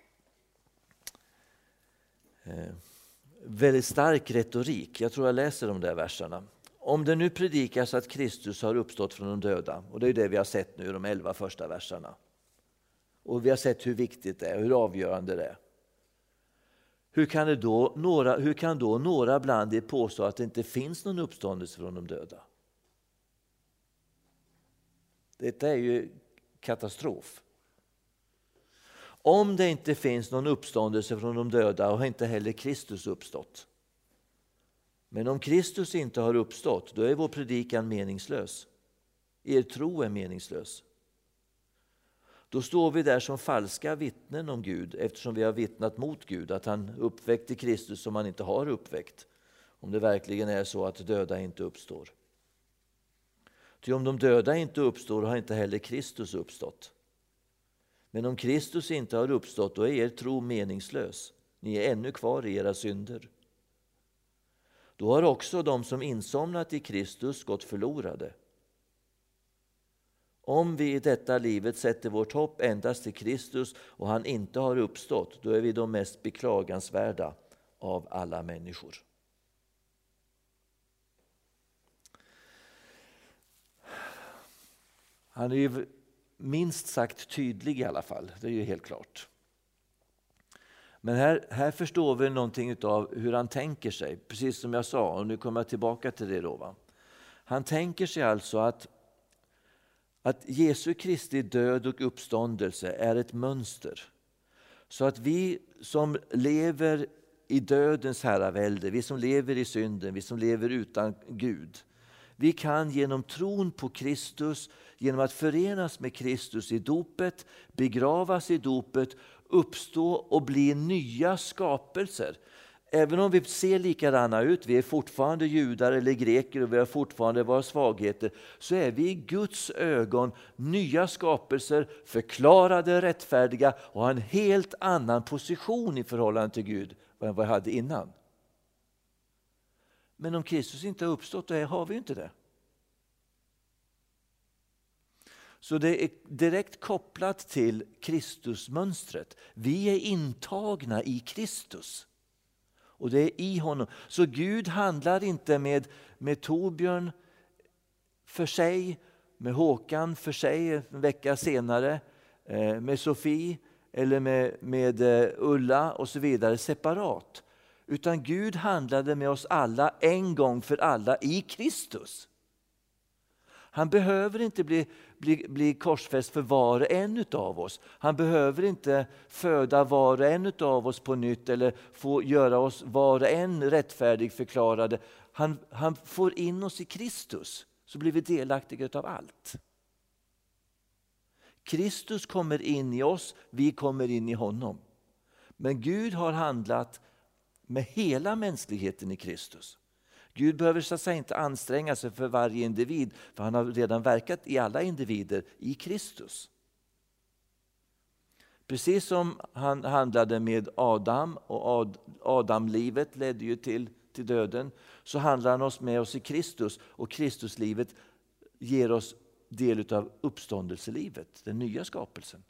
väldigt stark retorik. Jag tror jag läser de där verserna. Om det nu predikas att Kristus har uppstått från de döda, och det är det vi har sett nu i de 11 första verserna. Och vi har sett hur viktigt det är, hur avgörande det är. Hur kan då några bland er påstå att det inte finns någon uppståndelse från de döda? Detta är ju katastrof. Om det inte finns någon uppståndelse från de döda har inte heller Kristus uppstått. Men om Kristus inte har uppstått, då är vår predikan meningslös. Er tro är meningslös. Då står vi där som falska vittnen om Gud, eftersom vi har vittnat mot Gud att han uppväckte Kristus som han inte har uppväckt. Om det verkligen är så att döda inte uppstår. Ty om de döda inte uppstår har inte heller Kristus uppstått. Men om Kristus inte har uppstått, då är er tro meningslös. Ni är ännu kvar i era synder. Då har också de som insomnat i Kristus gått förlorade. Om vi i detta livet sätter vårt hopp endast till Kristus och han inte har uppstått, då är vi de mest beklagansvärda av alla människor. Han är ju minst sagt tydlig i alla fall, det är ju helt klart. Men här förstår vi någonting av hur han tänker sig, precis som jag sa, och nu kommer jag tillbaka till det då. Va? Han tänker sig alltså att Jesu Kristi död och uppståndelse är ett mönster. Så att vi som lever i dödens herravälde, vi som lever i synden, vi som lever utan Gud, vi kan genom tron på Kristus, genom att förenas med Kristus i dopet, begravas i dopet, uppstå och bli nya skapelser. Även om vi ser likadana ut, vi är fortfarande judar eller greker och vi har fortfarande våra svagheter, så är vi i Guds ögon nya skapelser, förklarade, rättfärdiga och har en helt annan position i förhållande till Gud än vad jag hade innan. Men om Kristus inte har uppstått, då har vi inte det. Så det är direkt kopplat till Kristusmönstret. Vi är intagna i Kristus. Och det är i honom. Så Gud handlar inte med Torbjörn för sig, med Håkan för sig en vecka senare, med Sofie eller med Ulla och så vidare separat. Utan Gud handlade med oss alla en gång för alla i Kristus. Han behöver inte bli korsfäst för var och en av oss. Han behöver inte föda var och en av oss på nytt eller få göra oss var och en rättfärdig förklarade. Han får in oss i Kristus, så blir vi delaktiga av allt. Kristus kommer in i oss, vi kommer in i honom. Men Gud har handlat med hela mänskligheten i Kristus. Gud behöver så att säga inte anstränga sig för varje individ, för han har redan verkat i alla individer i Kristus. Precis som han handlade med Adam, och Adamlivet ledde ju till döden, så handlar han med oss i Kristus, och Kristuslivet ger oss del av uppståndelselivet, den nya skapelsen.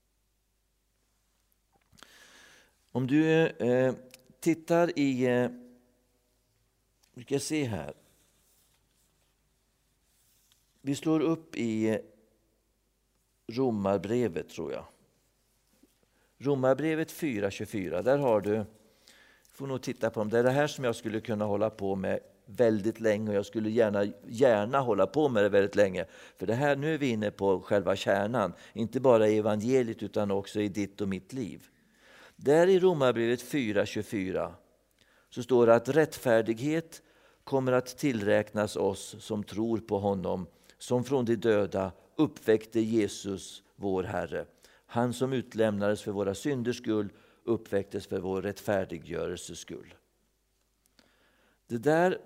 Om du tittar i, vi ska se här. Vi slår upp i Romarbrevet tror jag. Romarbrevet 4:24, där har du, får nog titta på dem. Det är det här som jag skulle kunna hålla på med väldigt länge, och jag skulle gärna hålla på med det väldigt länge. För det här, nu är vi inne på själva kärnan, inte bara i evangeliet utan också i ditt och mitt liv. Där i Romarbrevet 4:24 så står det att rättfärdighet kommer att tillräknas oss som tror på honom, som från de döda uppväckte Jesus vår Herre. Han som utlämnades för våra synders skull uppväcktes för vår rättfärdiggörelses skull. Det där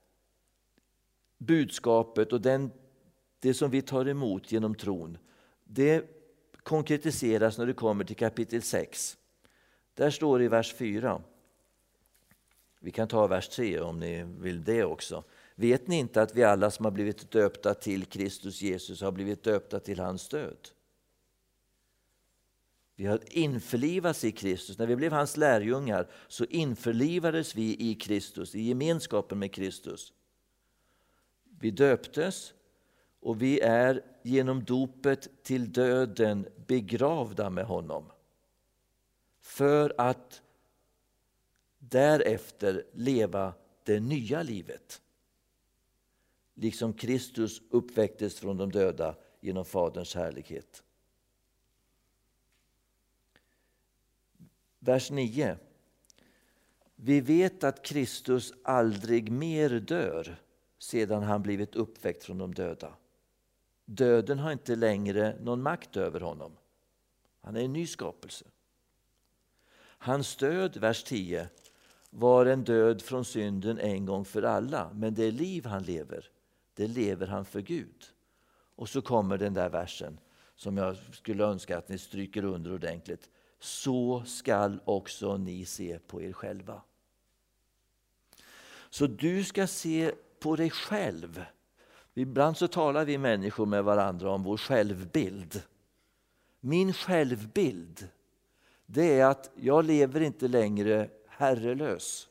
budskapet och det som vi tar emot genom tron, det konkretiseras när det kommer till kapitel 6. Där står det i vers 4. Vi kan ta vers 3 om ni vill det också. Vet ni inte att vi alla som har blivit döpta till Kristus Jesus har blivit döpta till hans död? Vi har införlivats i Kristus. När vi blev hans lärjungar så införlivades vi i Kristus, i gemenskapen med Kristus. Vi döptes och vi är genom dopet till döden begravda med honom. För att därefter leva det nya livet. Liksom Kristus uppväcktes från de döda genom Faderns härlighet. Vers 9. Vi vet att Kristus aldrig mer dör sedan han blivit uppväckt från de döda. Döden har inte längre någon makt över honom. Han är en ny skapelse. Hans död, vers 10, var en död från synden en gång för alla. Men det liv han lever, det lever han för Gud. Och så kommer den där versen som jag skulle önska att ni stryker under ordentligt. Så skall också ni se på er själva. Så du ska se på dig själv. Ibland så talar vi människor med varandra om vår självbild. Min självbild, det är att jag lever inte längre herrelös,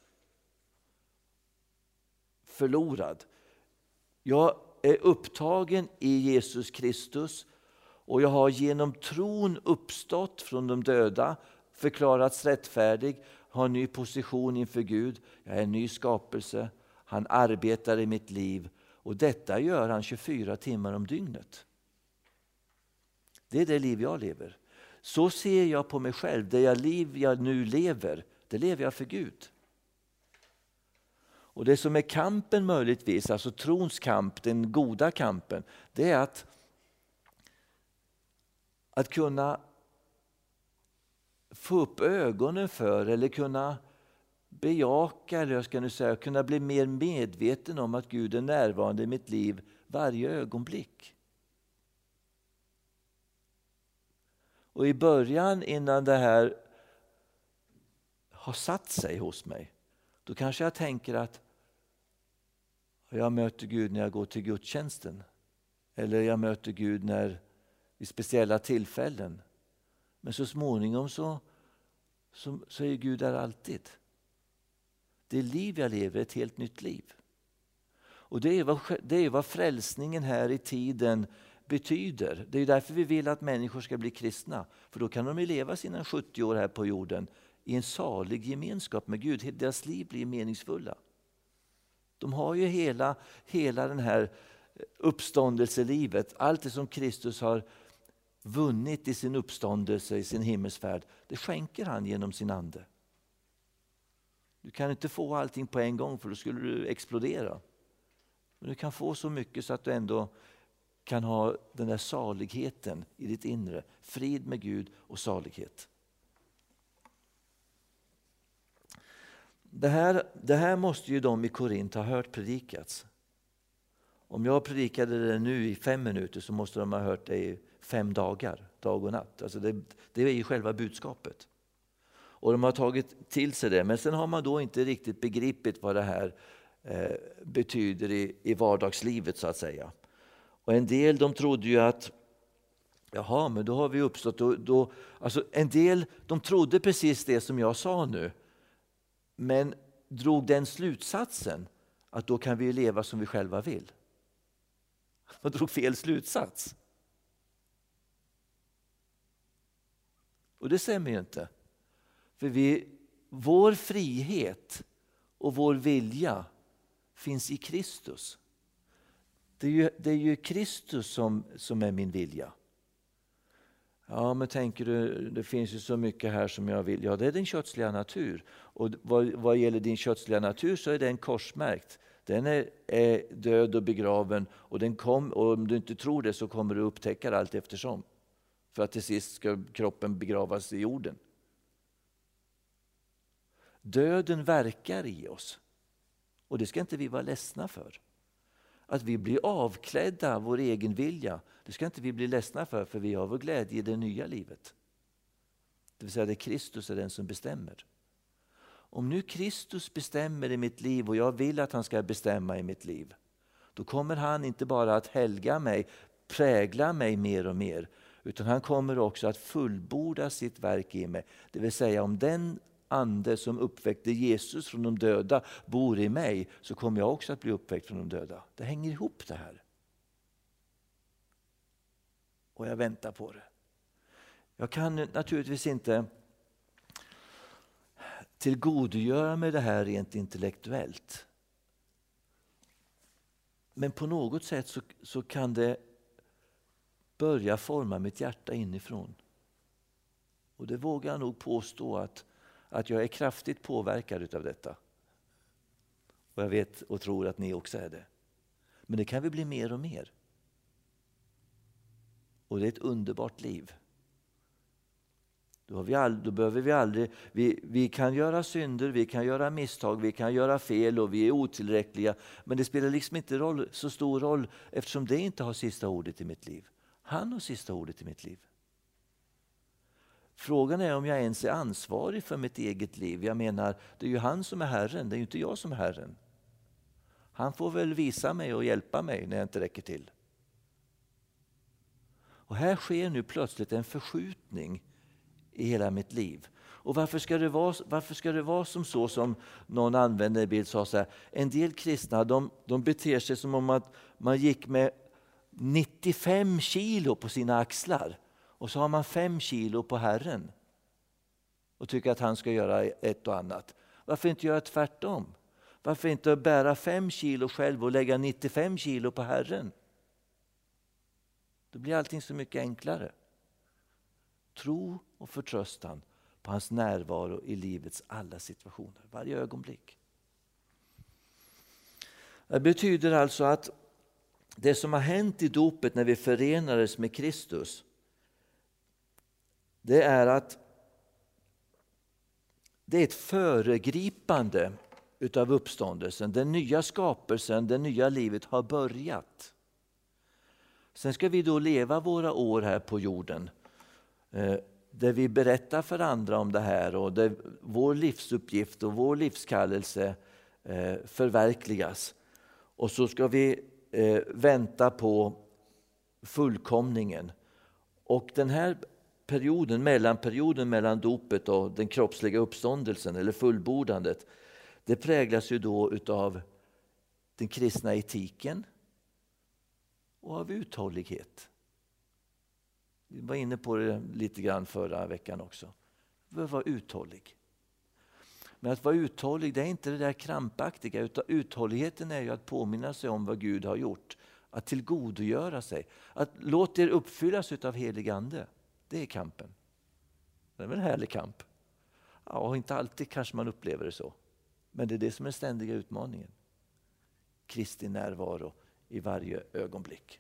förlorad. Jag är upptagen i Jesus Kristus och jag har genom tron uppstått från de döda, förklarats rättfärdig, har en ny position inför Gud. Jag är en ny skapelse. Han arbetar i mitt liv och detta gör han 24 timmar om dygnet. Det är det liv jag lever. Så ser jag på mig själv. Det liv jag nu lever, det lever jag för Gud. Och det som är kampen möjligtvis, alltså trons kamp, den goda kampen, det är att kunna få upp ögonen för eller kunna bejaka, eller jag ska nu säga, kunna bli mer medveten om att Gud är närvarande i mitt liv varje ögonblick. Och i början, innan det här har satt sig hos mig, då kanske jag tänker att jag möter Gud när jag går till gudstjänsten. Eller jag möter Gud vid speciella tillfällen. Men så småningom så är Gud där alltid. Det liv jag lever är ett helt nytt liv. Och det är vad frälsningen här i tiden betyder. Det är därför vi vill att människor ska bli kristna. För då kan de leva sina 70 år här på jorden i en salig gemenskap med Gud. Deras liv blir meningsfulla. De har ju hela den här uppståndelselivet. Allt det som Kristus har vunnit i sin uppståndelse, i sin himmelsfärd. Det skänker han genom sin ande. Du kan inte få allting på en gång för då skulle du explodera. Men du kan få så mycket så att du ändå kan ha den där saligheten i ditt inre. Frid med Gud och salighet. Det här måste ju de i Korint ha hört predikats. Om jag predikade det nu i 5 minuter så måste de ha hört det i 5 dagar, dag och natt. Alltså det är ju själva budskapet. Och de har tagit till sig det. Men sen har man då inte riktigt begripit vad det här betyder i vardagslivet så att säga. Och en del de trodde ju att jaha, men då har vi uppstått. Alltså en del de trodde precis det som jag sa nu. Men drog den slutsatsen att då kan vi leva som vi själva vill. Man drog fel slutsats. Och det stämmer ju inte. För vår frihet och vår vilja finns i Kristus. Det är ju Kristus som är min vilja. Ja, men tänker du, det finns ju så mycket här som jag vill. Ja, det är din kötsliga natur. Och vad gäller din kötsliga natur så är den korsmärkt. Den är död och begraven. Och om du inte tror det så kommer du upptäcka det allt eftersom. För att till sist ska kroppen begravas i jorden. Döden verkar i oss. Och det ska inte vi vara ledsna för. Att vi blir avklädda av vår egen vilja, det ska inte vi bli ledsna för vi har vår glädje i det nya livet. Det vill säga att Kristus är den som bestämmer. Om nu Kristus bestämmer i mitt liv och jag vill att han ska bestämma i mitt liv, då kommer han inte bara att helga mig, prägla mig mer och mer, utan han kommer också att fullborda sitt verk i mig. Det vill säga om den ande som uppväckte Jesus från de döda bor i mig, så kommer jag också att bli uppväckt från de döda. Det hänger ihop det här. Och jag väntar på det. Jag kan naturligtvis inte tillgodogöra mig det här rent intellektuellt. Men på något sätt så kan det börja forma mitt hjärta inifrån. Och det vågar jag nog påstå att jag är kraftigt påverkad av detta. Och jag vet och tror att ni också är det. Men det kan vi bli mer och mer. Och det är ett underbart liv. Då behöver vi aldrig... Vi kan göra synder, vi kan göra misstag, vi kan göra fel och vi är otillräckliga. Men det spelar liksom inte så stor roll eftersom det inte har sista ordet i mitt liv. Han har sista ordet i mitt liv. Frågan är om jag ens är ansvarig för mitt eget liv. Jag menar, det är ju han som är Herren, det är ju inte jag som är Herren. Han får väl visa mig och hjälpa mig när jag inte räcker till. Och här sker nu plötsligt en förskjutning i hela mitt liv. Och varför ska det vara som någon använde i bild sa så här. En del kristna de beter sig som om att man gick med 95 kilo på sina axlar. Och så har man 5 kilo på Herren. Och tycker att han ska göra ett och annat. Varför inte göra tvärtom? Varför inte bära 5 kilo själv och lägga 95 kilo på Herren? Då blir allting så mycket enklare. Tro och förtröstan på hans närvaro i livets alla situationer. Varje ögonblick. Det betyder alltså att det som har hänt i dopet när vi förenades med Kristus. Det är att det är ett föregripande utav uppståndelsen. Den nya skapelsen, det nya livet har börjat. Sen ska vi då leva våra år här på jorden. Där vi berättar för andra om det här och där vår livsuppgift och vår livskallelse förverkligas. Och så ska vi vänta på fullkomningen. Och den här perioden mellan dopet och den kroppsliga uppståndelsen eller fullbordandet, det präglas ju då utav den kristna etiken och av uthållighet. Vi var inne på det lite grann förra veckan också. Vi behöver vara uthållig. Men att vara uthållig, det är inte det där krampaktiga, utan uthålligheten är ju att påminna sig om vad Gud har gjort. Att tillgodogöra sig. Att låta er uppfyllas utav helig ande. Det är kampen. Det är väl en härlig kamp. Ja, inte alltid kanske man upplever det så. Men det är det som är ständiga utmaningen. Kristi närvaro i varje ögonblick.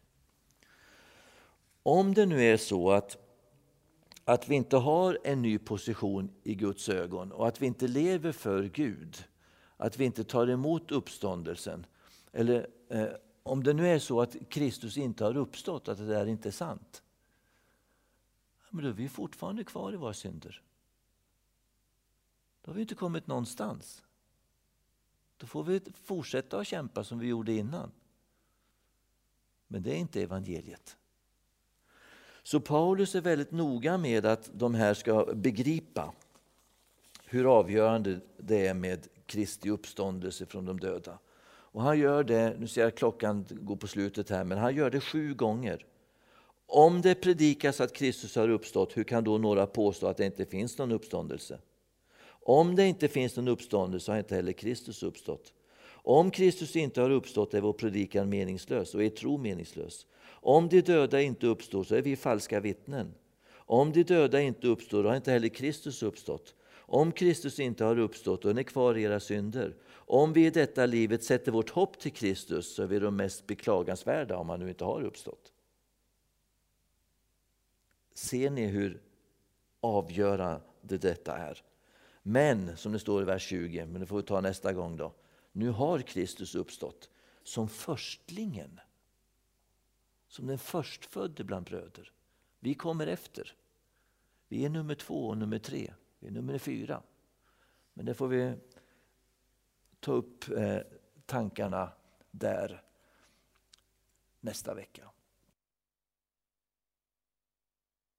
Om det nu är så att vi inte har en ny position i Guds ögon och att vi inte lever för Gud, att vi inte tar emot uppståndelsen, eller om det nu är så att Kristus inte har uppstått, att det där inte är sant, men då är vi fortfarande kvar i våra synder. Då har vi inte kommit någonstans. Då får vi fortsätta att kämpa som vi gjorde innan. Men det är inte evangeliet. Så Paulus är väldigt noga med att de här ska begripa hur avgörande det är med Kristi uppståndelse från de döda. Och han gör det, nu ser jag klockan går på slutet här, men han gör det 7 gånger. Om det predikas att Kristus har uppstått, hur kan då några påstå att det inte finns någon uppståndelse? Om det inte finns någon uppståndelse har inte heller Kristus uppstått. Om Kristus inte har uppstått är vår predikan meningslös och är tro meningslös. Om de döda inte uppstår så är vi falska vittnen. Om de döda inte uppstår har inte heller Kristus uppstått. Om Kristus inte har uppstått då är ni kvar i era synder. Om vi i detta livet sätter vårt hopp till Kristus så är vi de mest beklagansvärda om han nu inte har uppstått. Ser ni hur avgörande detta är? Men, som det står i vers 20, men det får vi ta nästa gång då. Nu har Kristus uppstått som förstlingen. Som den förstfödde bland bröder. Vi kommer efter. Vi är nummer 2 och nummer 3. Vi är nummer 4. Men det får vi ta upp tankarna där nästa vecka.